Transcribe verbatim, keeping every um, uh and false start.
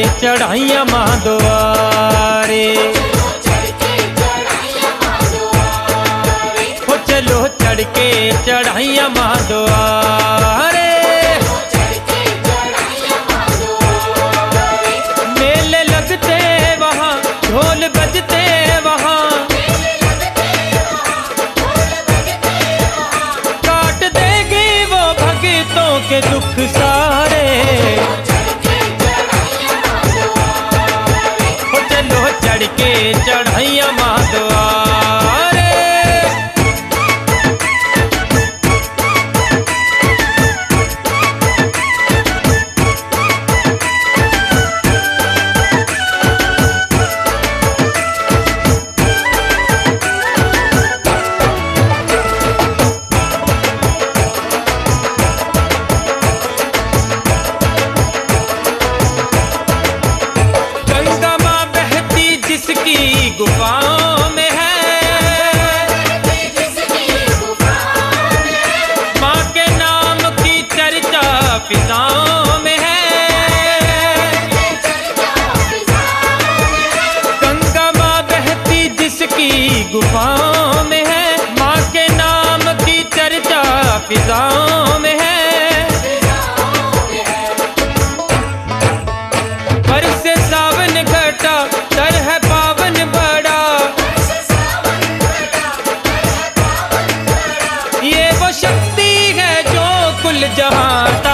चढ़ाइया माँ द्वारे। हो चलो चढ़ के चढ़ाइया माँ द्वारे। मेले लगते वहाँ ढोल बजते वहाँ, काट देगी वो भक्तों के दुख सारे। हो चलो चढ़ के चढ़ाइया माँ द्वारे। जिसकी गुफाओं में है, माँ के नाम की चर्चा फिजाओं में है। गंगा माँ बहती जिसकी गुफाओं में है, माँ के नाम की चर्चा फिजाओं में है। बरसे सावन घटा दर है पावन बड़ा, ये वो शक्ति है जो कुल जहां